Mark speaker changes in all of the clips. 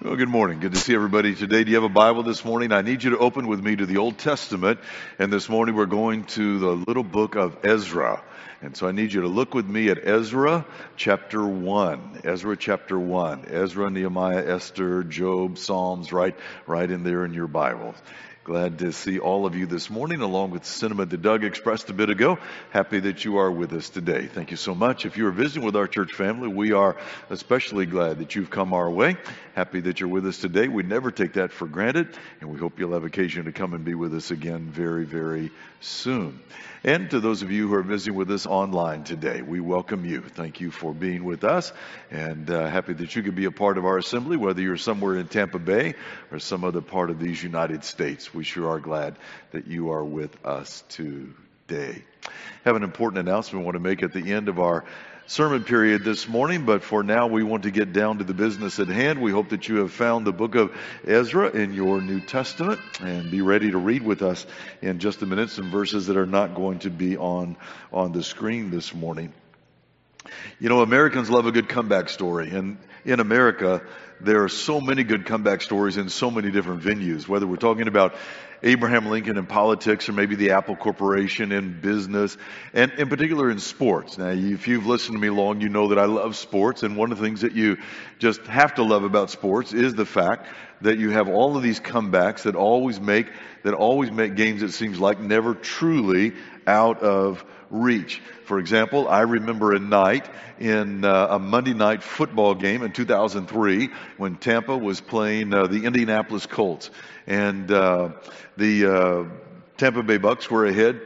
Speaker 1: Well, good morning. Good to see everybody today. Do you have a Bible this morning? I need you to open with me to the Old Testament. And this morning we're going to the little book of Ezra. And so I need you to look with me at Ezra chapter 1. Ezra chapter 1. Ezra, Nehemiah, Esther, Job, Psalms, right in there in your Bible. Glad to see all of you this morning, along with the sentiment that Doug expressed a bit ago. Happy that you are with us today. Thank you so much. If you are visiting with our church family, we are especially glad that you've come our way. Happy that you're with us today. We never take that for granted, and we hope you'll have occasion to come and be with us again very, very soon. And to those of you who are visiting with us online today, we welcome you. Thank you for being with us, and happy that you could be a part of our assembly, whether you're somewhere in Tampa Bay or some other part of these United States. We sure are glad that you are with us today. I have an important announcement I want to make at the end of our sermon period this morning, but for now we want to get down to the business at hand. We hope that you have found the book of Ezra in your New Testament and be ready to read with us in just a minute some verses that are not going to be on the screen this morning. You know, Americans love a good comeback story, and in America there are so many good comeback stories in so many different venues, whether we're talking about Abraham Lincoln in politics or maybe the Apple Corporation in business, and in particular in sports. Now, if you've listened to me long, you know that I love sports, and one of the things that you just have to love about sports is the fact that you have all of these comebacks that always make games, it seems like, never truly out of reach. For example, I remember a night in a Monday night football game in 2003 when Tampa was playing the Indianapolis Colts, and the Tampa Bay Bucks were ahead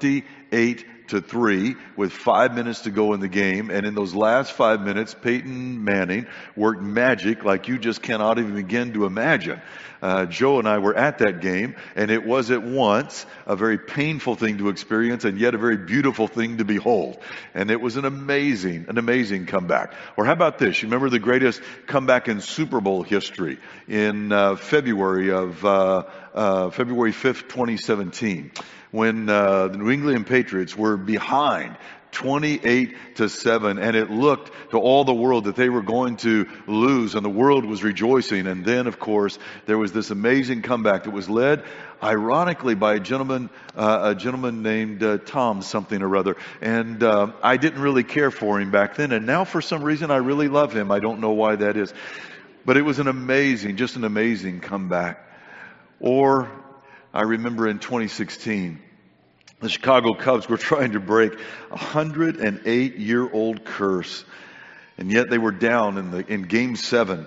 Speaker 1: 28-3 with 5 minutes to go in the game. And in those last 5 minutes, Peyton Manning worked magic like you just cannot even begin to imagine. Joe and I were at that game, and it was at once a very painful thing to experience and yet a very beautiful thing to behold. And it was an amazing comeback. Or how about this? You remember the greatest comeback in Super Bowl history in February 5th, 2017, when the New England Patriots were behind 28-7, and it looked to all the world that they were going to lose, and the world was rejoicing. And then, of course, there was this amazing comeback that was led, ironically, by a gentleman named Tom something or other. And I didn't really care for him back then, and now for some reason I really love him. I don't know why that is, but it was an amazing comeback. Or I remember in 2016. The Chicago Cubs were trying to break a 108-year-old curse, and yet they were down in Game 7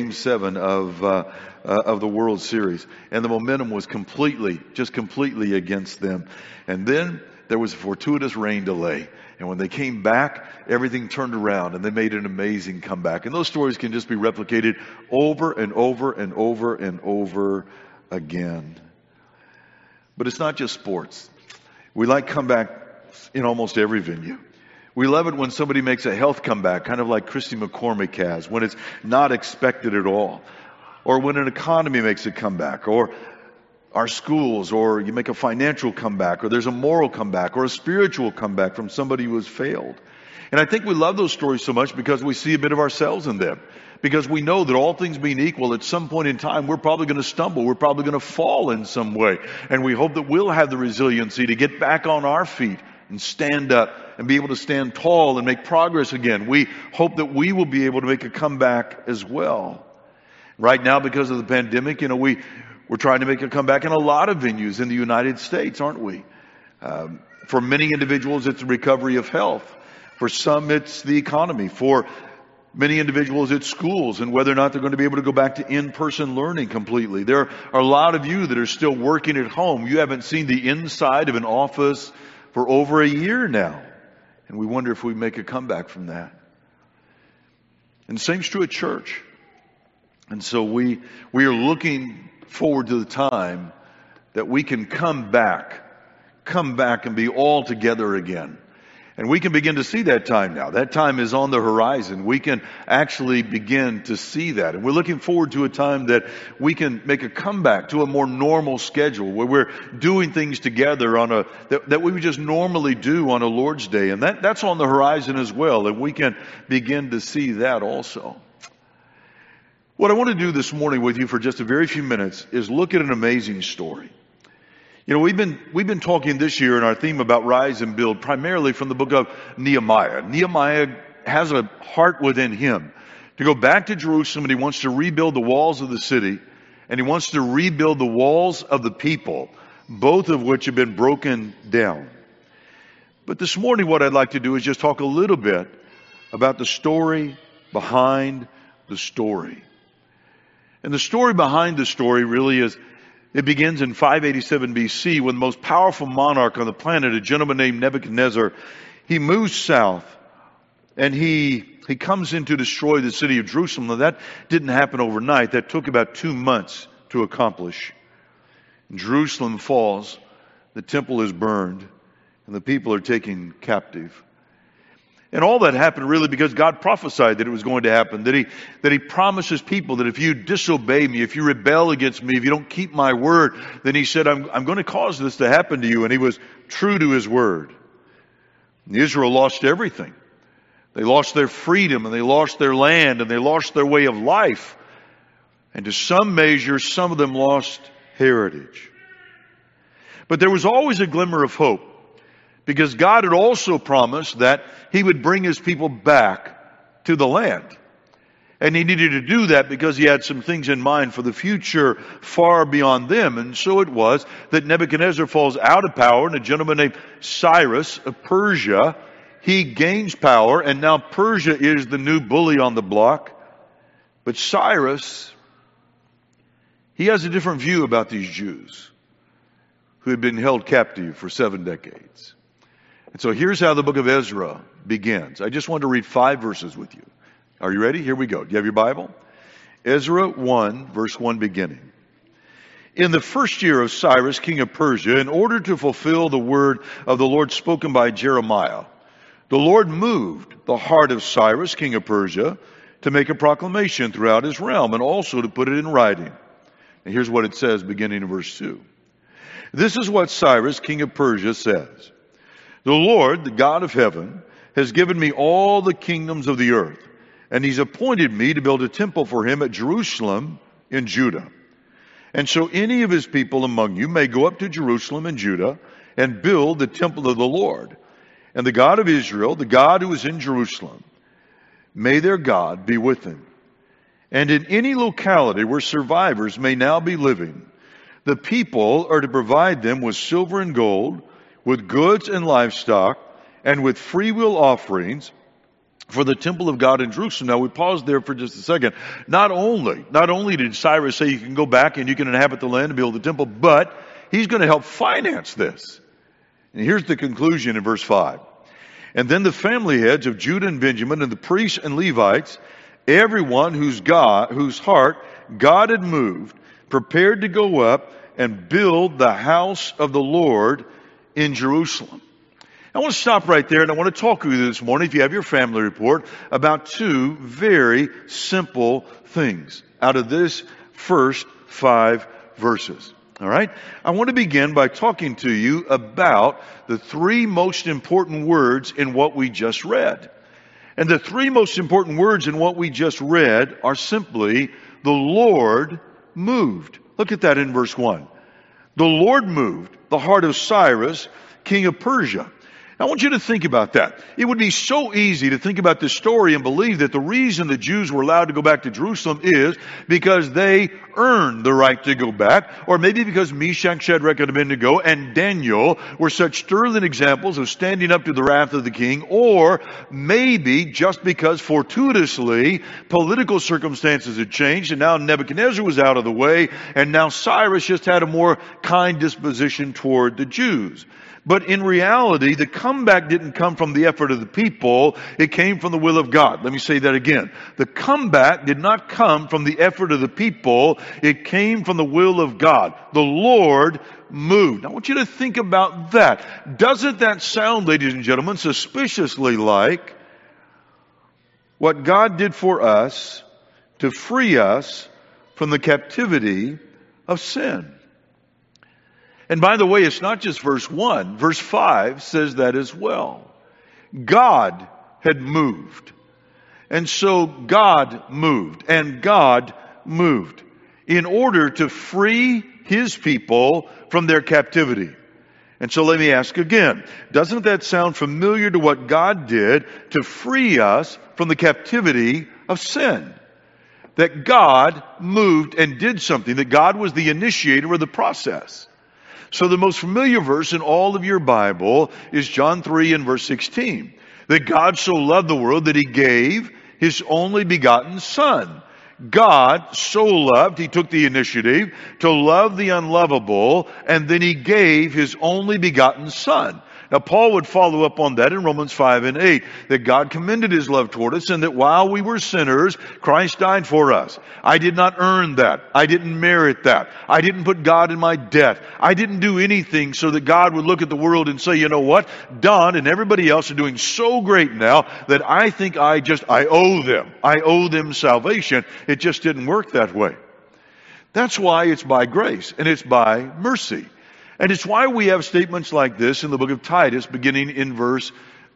Speaker 1: of the World Series, and the momentum was completely against them. And then there was a fortuitous rain delay, and when they came back, everything turned around, and they made an amazing comeback. And those stories can just be replicated over and over and over and over again. But it's not just sports. We like comebacks in almost every venue. We love it when somebody makes a health comeback, kind of like Christy McCormick has, when it's not expected at all. Or when an economy makes a comeback, or our schools, or you make a financial comeback, or there's a moral comeback, or a spiritual comeback from somebody who has failed. And I think we love those stories so much because we see a bit of ourselves in them. Because we know that all things being equal, at some point in time, we're probably going to stumble. We're probably going to fall in some way. And we hope that we'll have the resiliency to get back on our feet and stand up and be able to stand tall and make progress again. We hope that we will be able to make a comeback as well. Right now, because of the pandemic, we're trying to make a comeback in a lot of venues in the United States, aren't we? For many individuals, it's the recovery of health. For some, it's the economy. For many individuals, it's schools and whether or not they're going to be able to go back to in-person learning completely. There are a lot of you that are still working at home. You haven't seen the inside of an office for over a year now. And we wonder if we make a comeback from that. And the same's true at church. And so we are looking forward to the time that we can come back and be all together again. And we can begin to see that time now. That time is on the horizon. We can actually begin to see that. And we're looking forward to a time that we can make a comeback to a more normal schedule where we're doing things together that we would just normally do on a Lord's Day. And that's on the horizon as well. And we can begin to see that also. What I want to do this morning with you for just a very few minutes is look at an amazing story. You know, we've been talking this year in our theme about rise and build primarily from the book of Nehemiah. Nehemiah has a heart within him to go back to Jerusalem, and he wants to rebuild the walls of the city, and he wants to rebuild the walls of the people, both of which have been broken down. But this morning what I'd like to do is just talk a little bit about the story behind the story. And the story behind the story really is, it begins in 587 BC when the most powerful monarch on the planet, a gentleman named Nebuchadnezzar, he moves south and he comes in to destroy the city of Jerusalem. Now that didn't happen overnight. That took about 2 months to accomplish. Jerusalem falls, the temple is burned, and the people are taken captive. And all that happened really because God prophesied that it was going to happen, that he promises people that if you disobey me, if you rebel against me, if you don't keep my word, then he said, I'm going to cause this to happen to you. And he was true to his word. And Israel lost everything. They lost their freedom, and they lost their land, and they lost their way of life. And to some measure, some of them lost heritage. But there was always a glimmer of hope, because God had also promised that he would bring his people back to the land. And he needed to do that because he had some things in mind for the future far beyond them. And so it was that Nebuchadnezzar falls out of power, and a gentleman named Cyrus of Persia, he gains power, and now Persia is the new bully on the block. But Cyrus, he has a different view about these Jews who had been held captive for 7 decades. And so here's how the book of Ezra begins. I just want to read 5 verses with you. Are you ready? Here we go. Do you have your Bible? Ezra 1, verse 1 beginning. In the first year of Cyrus, king of Persia, in order to fulfill the word of the Lord spoken by Jeremiah, the Lord moved the heart of Cyrus, king of Persia, to make a proclamation throughout his realm, and also to put it in writing. And here's what it says beginning in verse 2. This is what Cyrus, king of Persia, says. The Lord, the God of heaven, has given me all the kingdoms of the earth, and he's appointed me to build a temple for him at Jerusalem in Judah. And so any of his people among you may go up to Jerusalem and Judah and build the temple of the Lord. And the God of Israel, the God who is in Jerusalem, may their God be with them. And in any locality where survivors may now be living, the people are to provide them with silver and gold, with goods and livestock, and with freewill offerings for the temple of God in Jerusalem. Now we pause there for just a second. Not only did Cyrus say you can go back and you can inhabit the land and build the temple, but he's going to help finance this. And here's the conclusion in verse 5. And then the family heads of Judah and Benjamin and the priests and Levites, everyone whose heart God had moved, prepared to go up and build the house of the Lord in Jerusalem. I want to stop right there, and I want to talk with you this morning, if you have your family report, about 2 very simple things out of this first 5 verses. All right? I want to begin by talking to you about the 3 most important words in what we just read. And the 3 most important words in what we just read are simply, the Lord moved. Look at that in verse 1. The Lord moved the heart of Cyrus, king of Persia. I want you to think about that. It would be so easy to think about this story and believe that the reason the Jews were allowed to go back to Jerusalem is because they earned the right to go back, or maybe because Meshach, Shadrach, and Abednego and Daniel were such sterling examples of standing up to the wrath of the king, or maybe just because fortuitously political circumstances had changed and now Nebuchadnezzar was out of the way and now Cyrus just had a more kind disposition toward the Jews. But in reality, the comeback didn't come from the effort of the people. It came from the will of God. Let me say that again. The comeback did not come from the effort of the people. It came from the will of God. The Lord moved. I want you to think about that. Doesn't that sound, ladies and gentlemen, suspiciously like what God did for us to free us from the captivity of sin? And by the way, it's not just verse 1. Verse 5 says that as well. God had moved. And so God moved and God moved in order to free his people from their captivity. And so let me ask again, doesn't that sound familiar to what God did to free us from the captivity of sin? That God moved and did something, that God was the initiator of the process. So the most familiar verse in all of your Bible is John 3 and verse 16. That God so loved the world that he gave his only begotten Son. God so loved, he took the initiative to love the unlovable, and then he gave his only begotten Son. Now, Paul would follow up on that in Romans 5 and 8, that God commended his love toward us, and that while we were sinners, Christ died for us. I did not earn that. I didn't merit that. I didn't put God in my debt. I didn't do anything so that God would look at the world and say, you know what? Don and everybody else are doing so great now that I think I owe them. I owe them salvation. It just didn't work that way. That's why it's by grace and it's by mercy. And it's why we have statements like this in the book of Titus, beginning in verse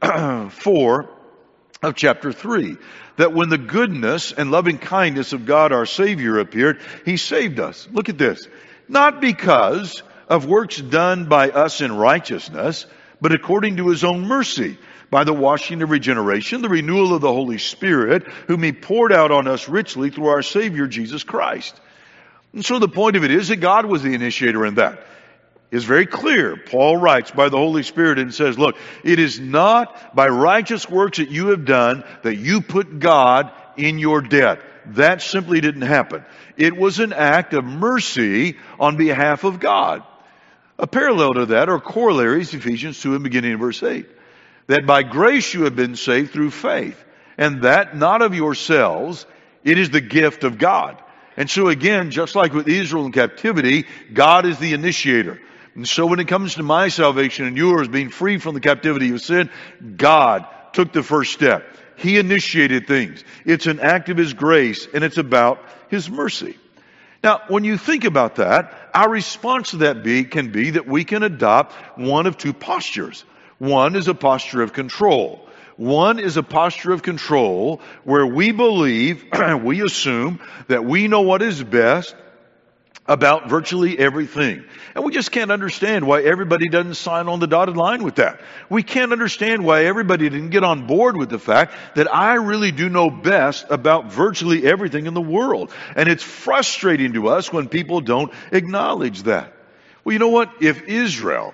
Speaker 1: 4 of chapter 3. That when the goodness and loving kindness of God our Savior appeared, he saved us. Look at this. Not because of works done by us in righteousness, but according to his own mercy, by the washing of regeneration, the renewal of the Holy Spirit, whom he poured out on us richly through our Savior Jesus Christ. And so the point of it is that God was the initiator in that. Is very clear. Paul writes by the Holy Spirit and says, look, it is not by righteous works that you have done that you put God in your debt. That simply didn't happen. It was an act of mercy on behalf of God. A parallel to that, or corollaries, Ephesians 2 and beginning in verse 8. That by grace you have been saved through faith, and that not of yourselves, it is the gift of God. And so again, just like with Israel in captivity, God is the initiator. And so when it comes to my salvation and yours being free from the captivity of sin, God took the first step. He initiated things. It's an act of his grace, and it's about his mercy. Now, when you think about that, our response to that can be that we can adopt one of two postures. One is a posture of control. One is a posture of control where we believe, we assume that we know what is best about virtually everything. And we just can't understand why everybody doesn't sign on the dotted line with that. We can't understand why everybody didn't get on board with the fact that I really do know best about virtually everything in the world. And it's frustrating to us when people don't acknowledge that. Well, you know what? If Israel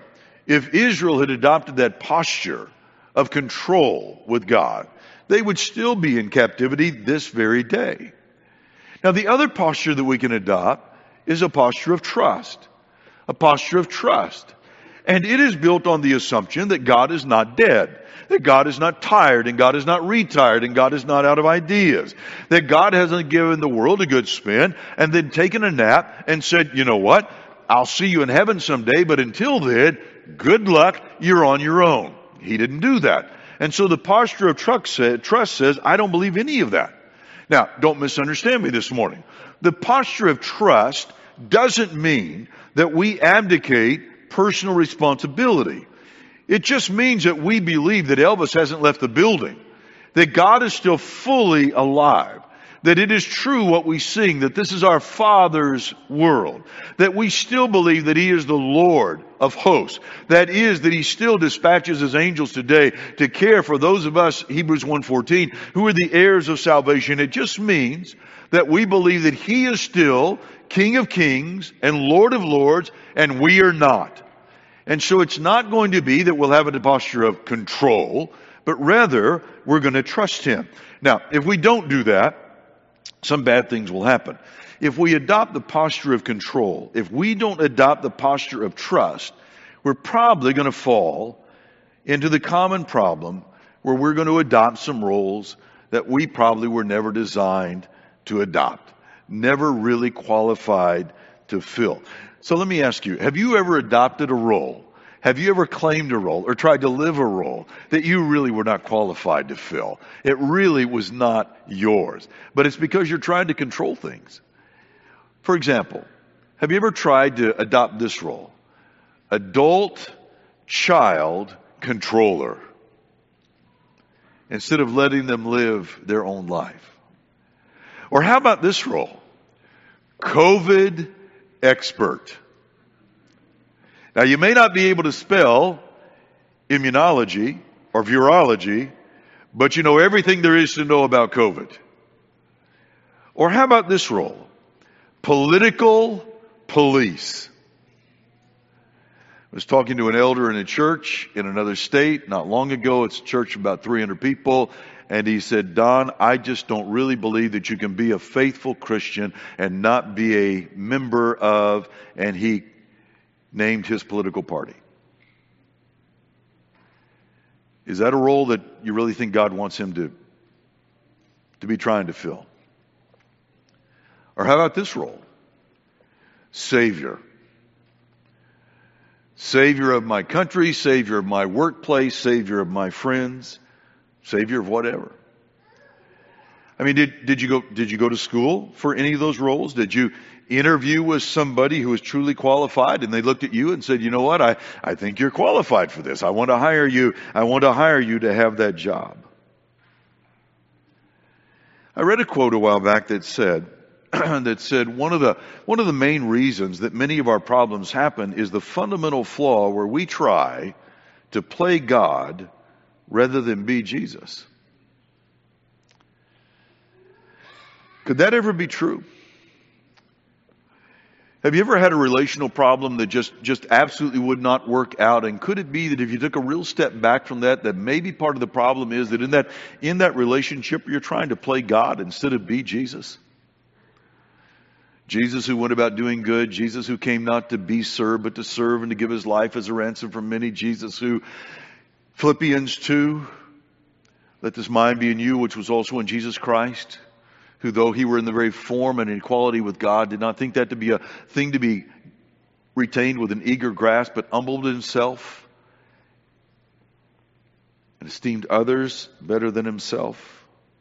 Speaker 1: had adopted that posture of control with God, they would still be in captivity this very day. Now, the other posture that we can adopt is a posture of trust. A posture of trust. And it is built on the assumption that God is not dead. That God is not tired, and God is not retired, and God is not out of ideas. That God hasn't given the world a good spin and then taken a nap and said, you know what? I'll see you in heaven someday, but until then, good luck, you're on your own. He didn't do that. And so the posture of trust says, I don't believe any of that. Now, don't misunderstand me this morning. The posture of trust doesn't mean that we abdicate personal responsibility. It just means that we believe that Elvis hasn't left the building, that God is still fully alive, that it is true what we sing, that this is our Father's world, that we still believe that he is the Lord of hosts, that is, that he still dispatches his angels today to care for those of us, Hebrews 1:14, who are the heirs of salvation. It just means that we believe that he is still King of kings and Lord of lords, and we are not. And so it's not going to be that we'll have a posture of control, but rather we're going to trust him. Now, if we don't do that, some bad things will happen. If we adopt the posture of control, if we don't adopt the posture of trust, we're probably going to fall into the common problem where we're going to adopt some roles that we probably were never designed to adopt, never really qualified to fill. So let me ask you, have you ever adopted a role? Have you ever claimed a role or tried to live a role that you really were not qualified to fill? It really was not yours, but it's because you're trying to control things. For example, have you ever tried to adopt this role? Adult child controller, instead of letting them live their own life. Or how about this role? COVID expert. Now, you may not be able to spell immunology or virology, but you know everything there is to know about COVID. Or how about this role? Political police. I was talking to an elder in a church in another state not long ago. It's a church of about 300 people. And he said, Don, I just don't really believe that you can be a faithful Christian and not be a member of, and he named his political party. Is that a role that you really think God wants him to be trying to fill? Or how about this role? Savior. Savior of my country, Savior of my workplace, Savior of my friends, Savior of whatever. I mean, did you go to school for any of those roles? Did you interview with somebody who was truly qualified and they looked at you and said, you know what, I think you're qualified for this. I want to hire you. I want to hire you to have that job. I read a quote a while back that said, one of the main reasons that many of our problems happen is the fundamental flaw where we try to play God rather than be Jesus. Could that ever be true? Have you ever had a relational problem that just absolutely would not work out? And could it be that if you took a real step back from that maybe part of the problem is that in that relationship you're trying to play God instead of be Jesus? Jesus who went about doing good, Jesus who came not to be served, but to serve and to give his life as a ransom for many, Jesus who, Philippians 2, let this mind be in you, which was also in Jesus Christ, who though he were in the very form and equality with God, did not think that to be a thing to be retained with an eager grasp, but humbled himself and esteemed others better than himself.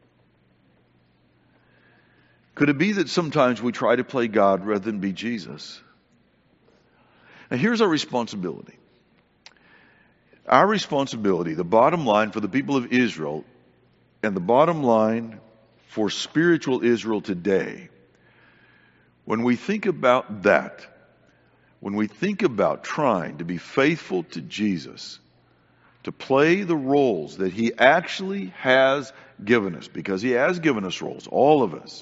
Speaker 1: Could it be that sometimes we try to play God rather than be Jesus? Now here's our responsibility. Our responsibility, the bottom line for the people of Israel, and the bottom line for spiritual Israel today, when we think about that, when we think about trying to be faithful to Jesus, to play the roles that he actually has given us, because he has given us roles, all of us,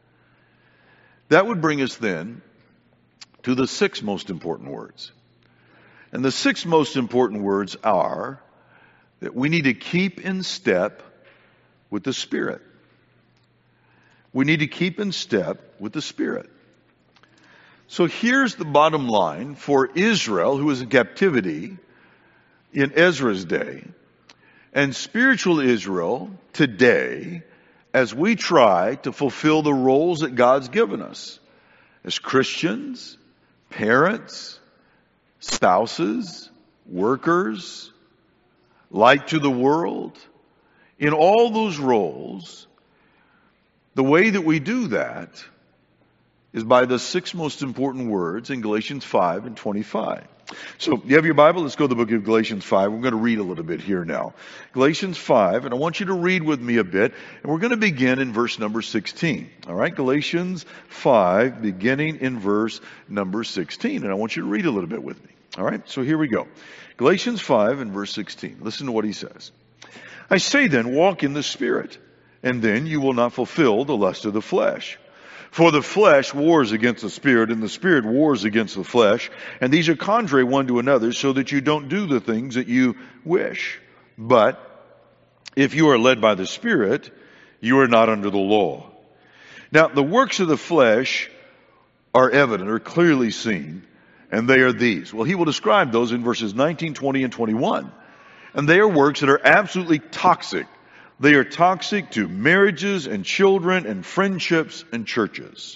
Speaker 1: that would bring us then to the 6 most important words. And the 6 most important words are that we need to keep in step with the Spirit. We need to keep in step with the Spirit. So here's the bottom line for Israel, who was in captivity in Ezra's day, and spiritual Israel today, as we try to fulfill the roles that God's given us as Christians, parents, spouses, workers, light to the world. In all those roles, the way that we do that is by the 6 most important words in Galatians 5 and 25. So, you have your Bible? Let's go to the book of Galatians 5. We're going to read a little bit here now. Galatians 5, and I want you to read with me a bit, and we're going to begin in verse number 16. All right, Galatians 5, beginning in verse number 16, and I want you to read a little bit with me. All right, so here we go. Galatians 5 and verse 16. Listen to what he says. I say then, walk in the Spirit, and then you will not fulfill the lust of the flesh. For the flesh wars against the Spirit, and the Spirit wars against the flesh. And these are contrary one to another, so that you don't do the things that you wish. But if you are led by the Spirit, you are not under the law. Now, the works of the flesh are evident, or clearly seen, and they are these. Well, he will describe those in verses 19, 20, and 21. And they are works that are absolutely toxic. They are toxic to marriages and children and friendships and churches.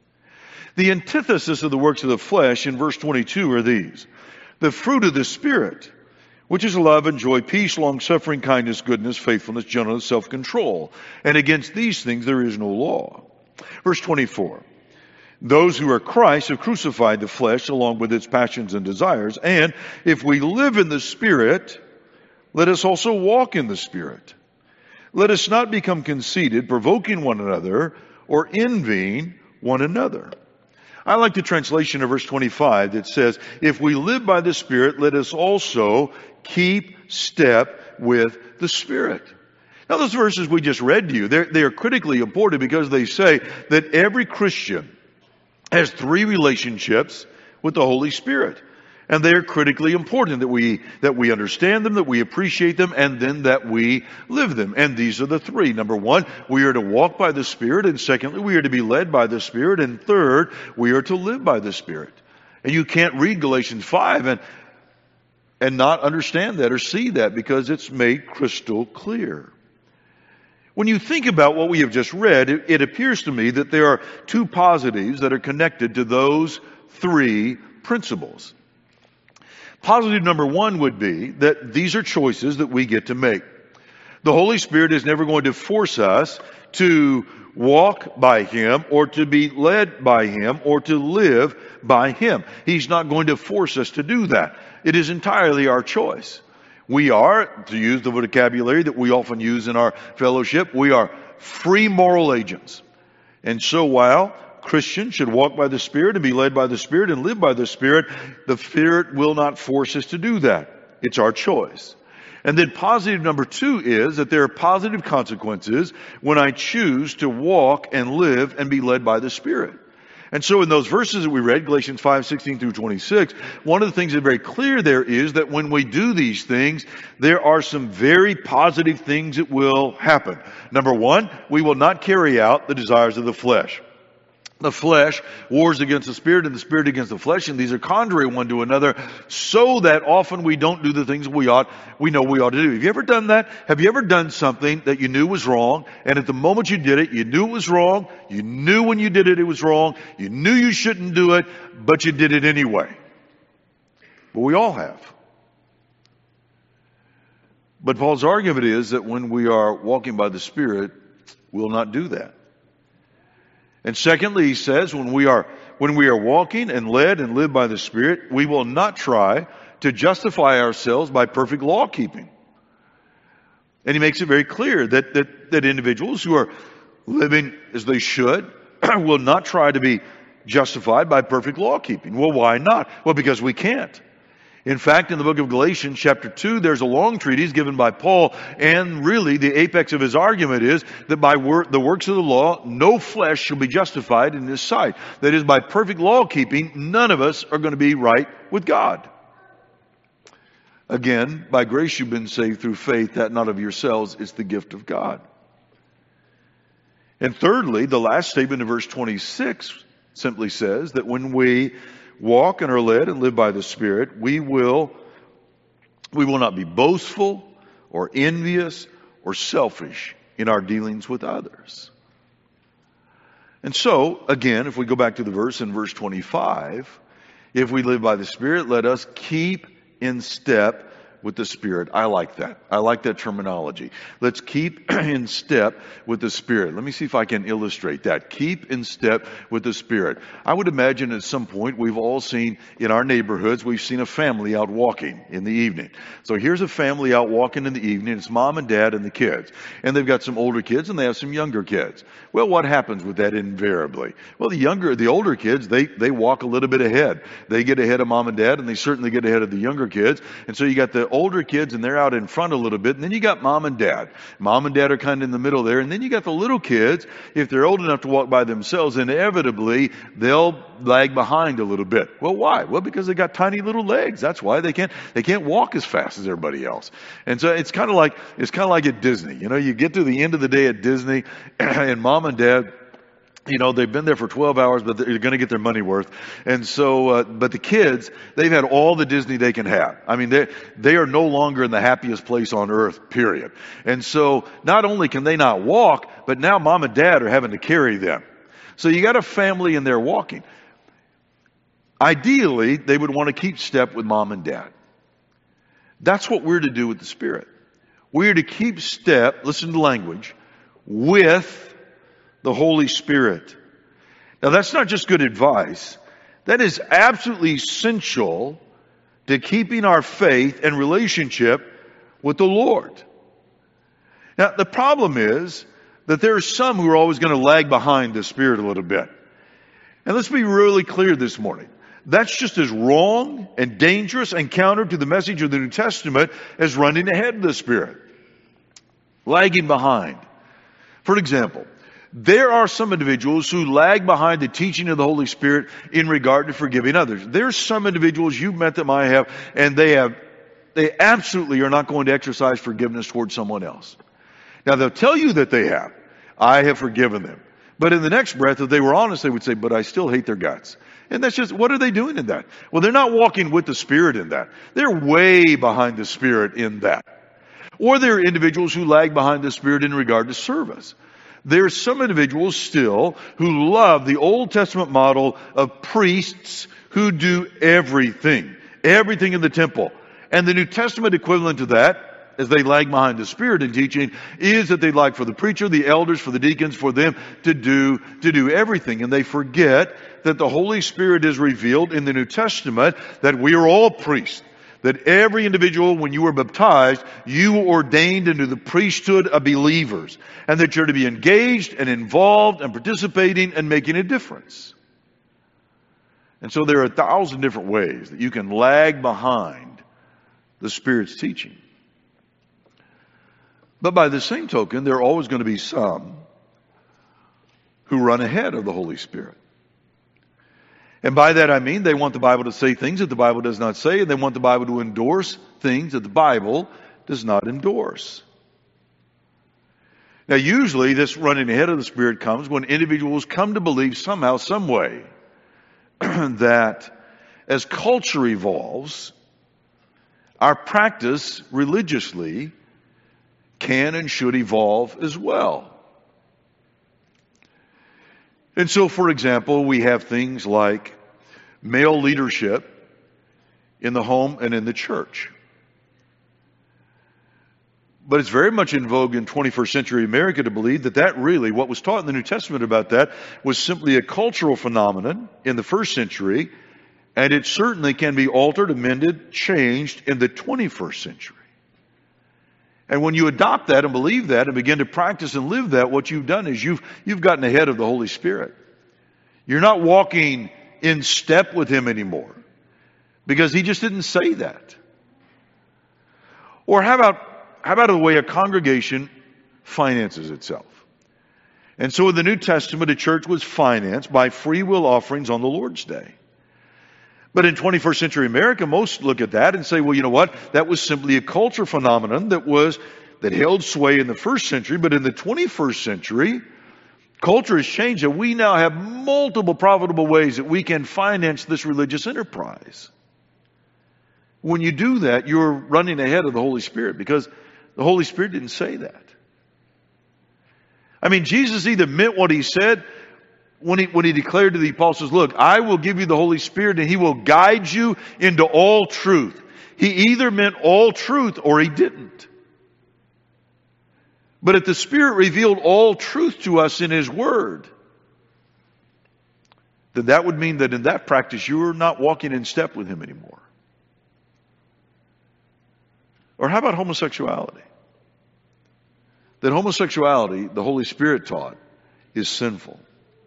Speaker 1: The antithesis of the works of the flesh in verse 22 are these. The fruit of the Spirit, which is love and joy, peace, long-suffering, kindness, goodness, faithfulness, gentleness, self-control. And against these things there is no law. Verse 24. Those who are Christ have crucified the flesh along with its passions and desires. And if we live in the Spirit, let us also walk in the Spirit. Let us not become conceited, provoking one another, or envying one another. I like the translation of verse 25 that says, if we live by the Spirit, let us also keep step with the Spirit. Now, those verses we just read to you, they are critically important because they say that every Christian has three relationships with the Holy Spirit. And they are critically important that we understand them, that we appreciate them, and then that we live them. And these are the three. Number one, we are to walk by the Spirit. And secondly, we are to be led by the Spirit. And third, we are to live by the Spirit. And you can't read Galatians 5 and not understand that or see that because it's made crystal clear. When you think about what we have just read, it appears to me that there are two positives that are connected to those three principles. Positive number one would be that these are choices that we get to make. The Holy Spirit is never going to force us to walk by Him or to be led by Him or to live by Him. He's not going to force us to do that. It is entirely our choice. We are, to use the vocabulary that we often use in our fellowship, we are free moral agents. And so while Christians should walk by the Spirit and be led by the Spirit and live by the Spirit will not force us to do that. It's our choice. And then positive number two is that there are positive consequences when I choose to walk and live and be led by the Spirit. And so in those verses that we read, Galatians 5:16 through 26, one of the things that's very clear there is that when we do these things, there are some very positive things that will happen. Number one, we will not carry out the desires of the flesh. The flesh wars against the Spirit and the Spirit against the flesh, and these are contrary one to another, so that often we don't do the things we know we ought to do. Have you ever done that? Have you ever done something that you knew was wrong, and at the moment you did it, you knew it was wrong, you knew when you did it, it was wrong, you knew you shouldn't do it, but you did it anyway? But we all have. But Paul's argument is that when we are walking by the Spirit, we'll not do that. And secondly, he says, when we are walking and led and live by the Spirit, we will not try to justify ourselves by perfect law keeping. And he makes it very clear that individuals who are living as they should will not try to be justified by perfect law keeping. Well, why not? Well, because we can't. In fact, in the book of Galatians, chapter 2, there's a long treatise given by Paul, and really the apex of his argument is that by the works of the law, no flesh shall be justified in his sight. That is, by perfect law keeping, none of us are going to be right with God. Again, by grace you've been saved through faith, that not of yourselves, is the gift of God. And thirdly, the last statement in verse 26 simply says that when we walk and are led and live by the Spirit, we will not be boastful or envious or selfish in our dealings with others. And so, again, if we go back to the verse in verse 25, if we live by the Spirit, let us keep in step with the Spirit. I like that. I like that terminology. Let's keep in step with the Spirit. Let me see if I can illustrate that. Keep in step with the Spirit. I would imagine at some point we've all seen in our neighborhoods, we've seen a family out walking in the evening. So here's a family out walking in the evening. It's mom and dad and the kids. And they've got some older kids and they have some younger kids. Well, what happens with that invariably? Well, the older kids, they walk a little bit ahead. They get ahead of mom and dad, and they certainly get ahead of the younger kids. And so you got the older kids and they're out in front a little bit, and then you got mom and dad. Mom and dad are kind of in the middle there, and then you got the little kids. If they're old enough to walk by themselves, inevitably they'll lag behind a little bit. Well, why? Well, because they got tiny little legs. That's why they can't walk as fast as everybody else. And so it's kind of like at Disney. You know, you get to the end of the day at Disney and mom and dad, you know, they've been there for 12 hours, but they're going to get their money worth. And so, but the kids, they've had all the Disney they can have. I mean, they are no longer in the happiest place on earth, period. And so not only can they not walk, but now mom and dad are having to carry them. So you got a family and they're walking. Ideally, they would want to keep step with mom and dad. That's what we're to do with the Spirit. We're to keep step, listen to the language, with the Holy Spirit. Now that's not just good advice. That is absolutely essential to keeping our faith and relationship with the Lord. Now the problem is that there are some who are always going to lag behind the Spirit a little bit. And let's be really clear this morning. That's just as wrong and dangerous and counter to the message of the New Testament as running ahead of the Spirit. Lagging behind. For example, there are some individuals who lag behind the teaching of the Holy Spirit in regard to forgiving others. There's some individuals you've met that I have, and they absolutely are not going to exercise forgiveness towards someone else. Now they'll tell you that they have. I have forgiven them. But in the next breath, if they were honest, they would say, but I still hate their guts. And that's just, what are they doing in that? Well, they're not walking with the Spirit in that. They're way behind the Spirit in that. Or there are individuals who lag behind the Spirit in regard to service. There are some individuals still who love the Old Testament model of priests who do everything in the temple. And the New Testament equivalent to that, as they lag behind the Spirit in teaching, is that they like for the preacher, the elders, for the deacons, for them to do everything. And they forget that the Holy Spirit is revealed in the New Testament that we are all priests. That every individual, when you were baptized, you were ordained into the priesthood of believers. And that you're to be engaged and involved and participating and making a difference. And so there are 1,000 different ways that you can lag behind the Spirit's teaching. But by the same token, there are always going to be some who run ahead of the Holy Spirit. And by that I mean they want the Bible to say things that the Bible does not say, and they want the Bible to endorse things that the Bible does not endorse. Now usually this running ahead of the Spirit comes when individuals come to believe somehow, some way, that as culture evolves, our practice religiously can and should evolve as well. And so, for example, we have things like male leadership in the home and in the church. But it's very much in vogue in 21st century America to believe that really, what was taught in the New Testament about that, was simply a cultural phenomenon in the first century, and it certainly can be altered, amended, changed in the 21st century. And when you adopt that and believe that and begin to practice and live that, what you've done is you've gotten ahead of the Holy Spirit. You're not walking in step with Him anymore because He just didn't say that. Or how about the way a congregation finances itself? And so in the New Testament, a church was financed by free will offerings on the Lord's Day. But in 21st century America, most look at that and say, well, you know what? That was simply a culture phenomenon that held sway in the first century. But in the 21st century, culture has changed, and we now have multiple profitable ways that we can finance this religious enterprise. When you do that, you're running ahead of the Holy Spirit because the Holy Spirit didn't say that. I mean, Jesus either meant what He said when he declared to the apostles, look, I will give you the Holy Spirit and He will guide you into all truth. He either meant all truth or He didn't. But if the Spirit revealed all truth to us in His Word, then that would mean that in that practice you're not walking in step with Him anymore. Or how about homosexuality? That homosexuality, the Holy Spirit taught, is sinful.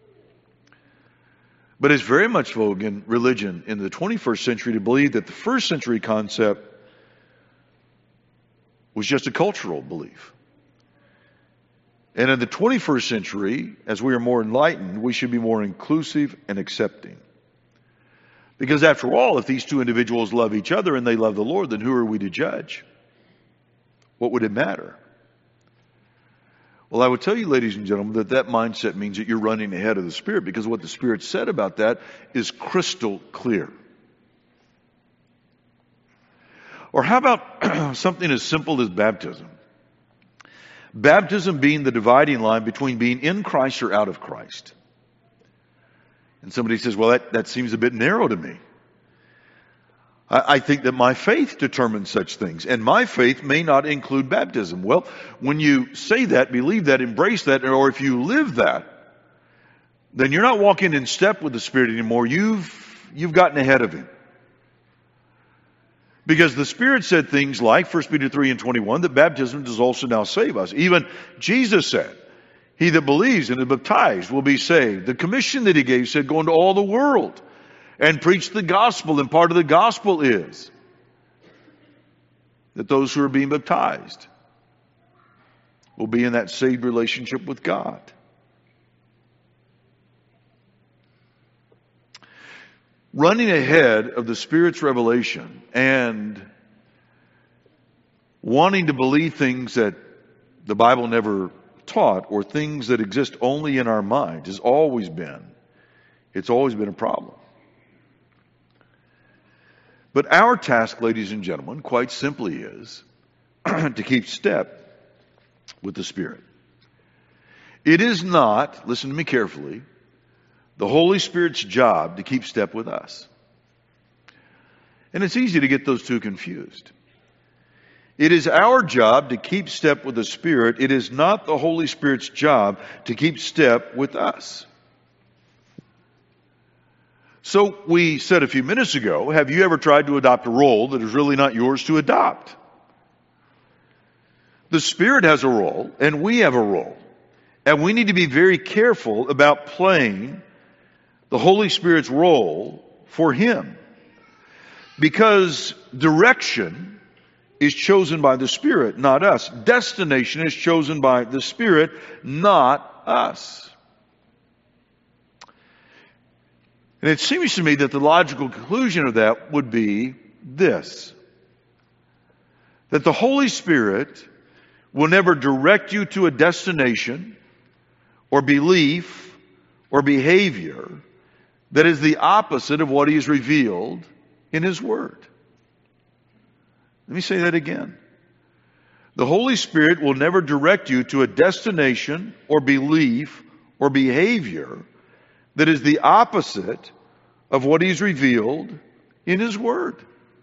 Speaker 1: But it's very much vogue in religion in the 21st century to believe that the first century concept was just a cultural belief. And in the 21st century, as we are more enlightened, we should be more inclusive and accepting. Because after all, if these two individuals love each other and they love the Lord, then who are we to judge? What would it matter? Well, I would tell you, ladies and gentlemen, that mindset means that you're running ahead of the Spirit, because what the Spirit said about that is crystal clear. Or how about something as simple as baptism? Baptism being the dividing line between being in Christ or out of Christ. And somebody says, well, that seems a bit narrow to me. I think that my faith determines such things, and my faith may not include baptism. Well, when you say that, believe that, embrace that, or if you live that, then you're not walking in step with the Spirit anymore. You've gotten ahead of Him. Because the Spirit said things like 1 Peter 3:21, that baptism does also now save us. Even Jesus said, He that believes and is baptized will be saved. The commission that he gave said, go into all the world and preach the gospel. And part of the gospel is that those who are being baptized will be in that saved relationship with God. Running ahead of the Spirit's revelation and wanting to believe things that the Bible never taught or things that exist only in our mind it's always been a problem. But our task, ladies and gentlemen, quite simply is to keep step with the Spirit. It is not, listen to me carefully, the Holy Spirit's job to keep step with us. And it's easy to get those two confused. It is our job to keep step with the Spirit. It is not the Holy Spirit's job to keep step with us. So we said a few minutes ago, have you ever tried to adopt a role that is really not yours to adopt? The Spirit has a role, and we have a role. And we need to be very careful about playing the Holy Spirit's role for Him. Because direction is chosen by the Spirit, not us. Destination is chosen by the Spirit, not us. And it seems to me that the logical conclusion of that would be this: that the Holy Spirit will never direct you to a destination or belief or behavior that is the opposite of what He has revealed in His Word. Let me say that again. The Holy Spirit will never direct you to a destination or belief or behavior that is the opposite of what He's revealed in His Word.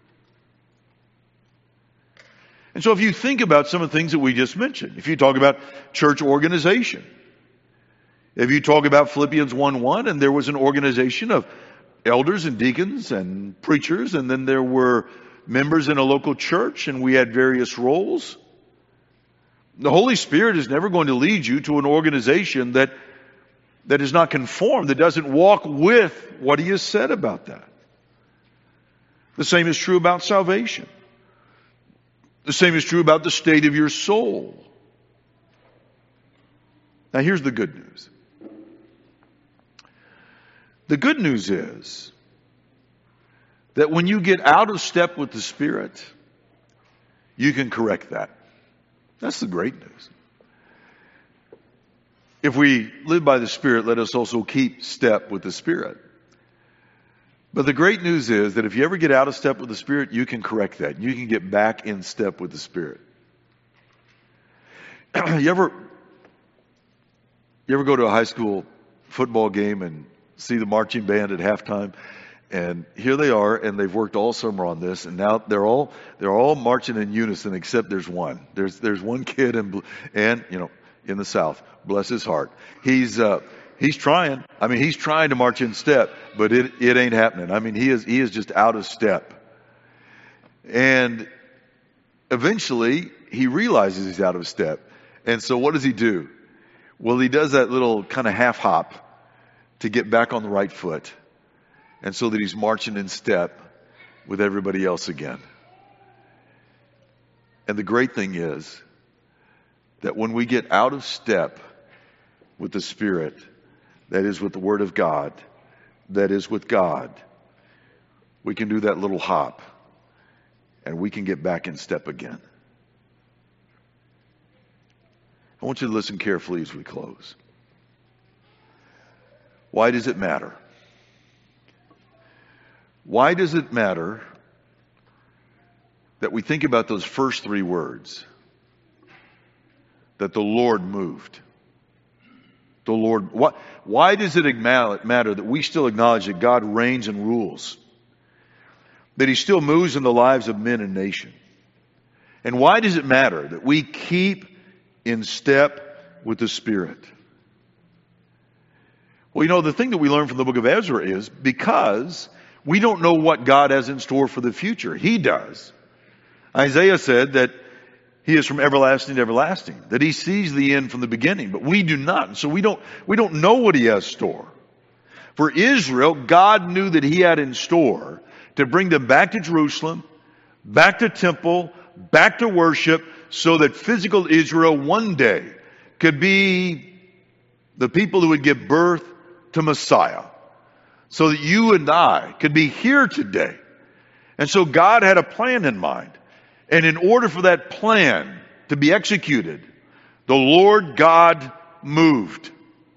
Speaker 1: And so if you think about some of the things that we just mentioned, if you talk about church organization, if you talk about Philippians 1:1, and there was an organization of elders and deacons and preachers, and then there were members in a local church, and we had various roles. The Holy Spirit is never going to lead you to an organization that is not conformed, that doesn't walk with what He has said about that. The same is true about salvation. The same is true about the state of your soul. Now here's the good news. The good news is that when you get out of step with the Spirit, you can correct that. That's the great news. If we live by the Spirit, let us also keep step with the Spirit. But the great news is that if you ever get out of step with the Spirit, you can correct that. You can get back in step with the Spirit. You ever go to a high school football game and see the marching band at halftime? And here they are, and they've worked all summer on this, and now they're all marching in unison, except there's one. There's one kid in the South, bless his heart. He's trying. I mean, he's trying to march in step, but it ain't happening. I mean, he is just out of step. And eventually he realizes he's out of step. And so what does he do? Well, he does that little kind of half hop to get back on the right foot. And so that he's marching in step with everybody else again. And the great thing is that when we get out of step with the Spirit, that is with the Word of God, that is with God, we can do that little hop and we can get back in step again. I want you to listen carefully as we close. Why does it matter? Why does it matter that we think about those first three words? That the Lord moved. The Lord. Why does it matter that we still acknowledge that God reigns and rules? That He still moves in the lives of men and nation? And why does it matter that we keep in step with the Spirit? Well, the thing that we learn from the book of Ezra is because we don't know what God has in store for the future. He does. Isaiah said that He is from everlasting to everlasting, that he sees the end from the beginning, but we do not. And so we don't know what he has in store. For Israel, God knew that he had in store to bring them back to Jerusalem, back to temple, back to worship, so that physical Israel one day could be the people who would give birth to Messiah. So that you and I could be here today. And so God had a plan in mind. And in order for that plan to be executed, the Lord God moved.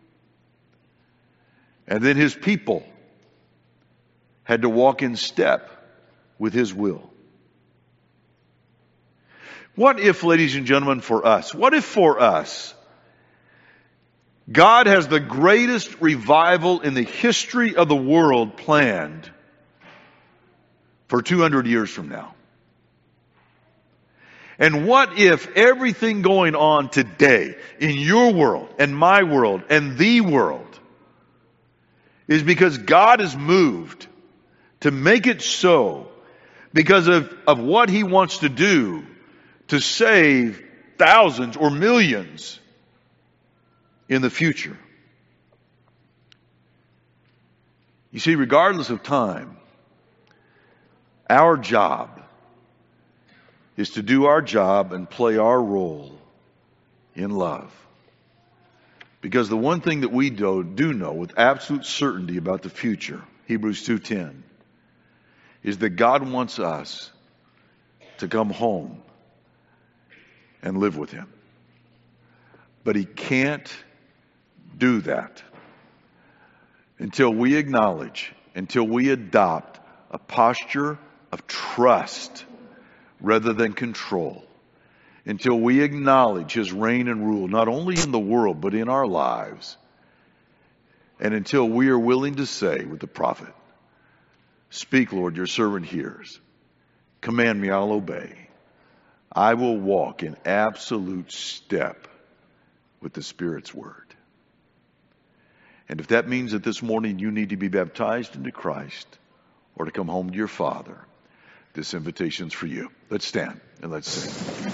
Speaker 1: And then his people had to walk in step with his will. What if, ladies and gentlemen, for us, what if for us, God has the greatest revival in the history of the world planned for 200 years from now? And what if everything going on today in your world and my world and the world is because God is moved to make it so because of what he wants to do to save thousands or millions in the future? You see, regardless of time, our job is to do our job and play our role in love. Because the one thing that we do know with absolute certainty about the future, Hebrews 2:10, is that God wants us to come home and live with him. But he can't do that until we acknowledge, until we adopt a posture of trust rather than control, until we acknowledge his reign and rule, not only in the world, but in our lives, and until we are willing to say with the prophet, "Speak, Lord, your servant hears. Command me, I'll obey. I will walk in absolute step with the Spirit's word." And if that means that this morning you need to be baptized into Christ or to come home to your Father, this invitation's for you. Let's stand and let's sing.